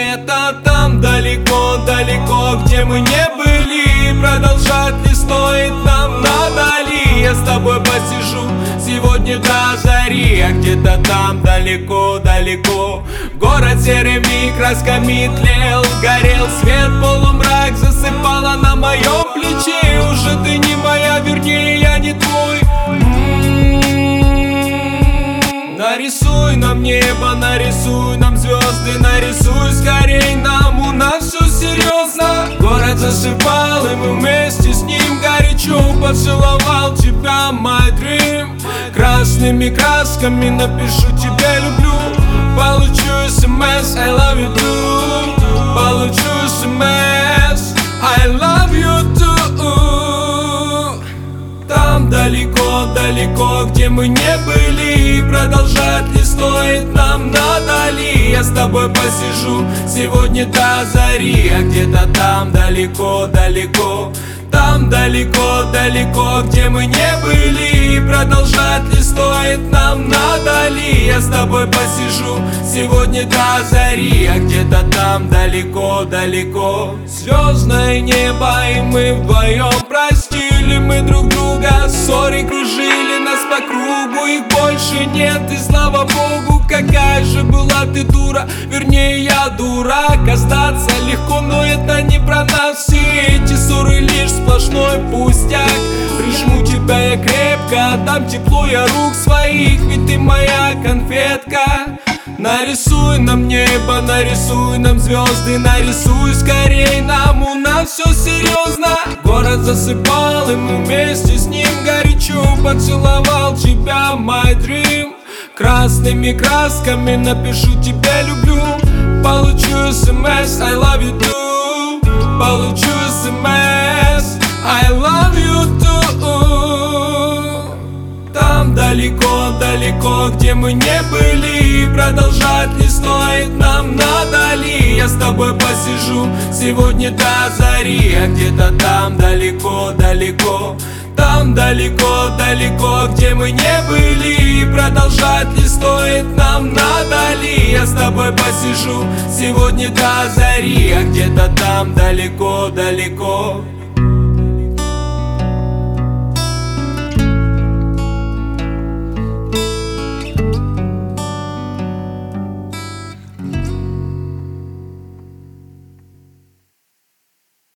где-то там далеко-далеко, где мы не были. Продолжать ли стоит нам, надо ли? Я с тобой посижу сегодня до зари. А где-то там далеко-далеко город серыми красками тлел, горел свет, полумрак засыпала на моем плече. Уже ты не моя, вернее я не твой. Нарисуй нам небо, нарисуй нам звезды, нарисуй скорей нам, у нас все серьезно. Город засыпал, и мы вместе с ним горячо. Поцеловал тебя, my dream. Красными красками напишу тебе люблю. Получу смс, I love you too. Получу смс, I love you too. Там далеко-далеко, где мы не были. Продолжать ли стоит нам, надо ли? Я с тобой посижу сегодня до зари. А где-то там далеко-далеко, там далеко-далеко, где мы не были. Продолжать ли стоит нам, надо ли? Я с тобой посижу сегодня до зари. А где-то там далеко-далеко звездное небо, и мы вдвоем простили мы друг друга. Ссоры кружили нас по кругу, их больше нет, и слава богу. Какая же была ты дура, вернее я дурак. Остаться легко, но это не про нас. Все эти ссоры лишь сплошной пустяк. Прижму тебя я крепко, отдам тепло я рук своих, ведь ты моя конфетка. Нарисуй нам небо, нарисуй нам звезды, нарисуй скорей нам, у нас все серьезно. Город засыпал, и мы вместе с ним горячо. Поцеловал тебя, my dream. Красными красками напишу тебе люблю. Получу смс, I love you too. Получу смс, I love you too. Там далеко-далеко, где мы не были. Продолжать ли стоит нам, надо ли? Я с тобой посижу сегодня до зари. А где-то там далеко-далеко, там далеко-далеко, где мы не были. Продолжать ли стоит нам, надо ли? Я с тобой посижу сегодня до зари. А где-то там далеко-далеко.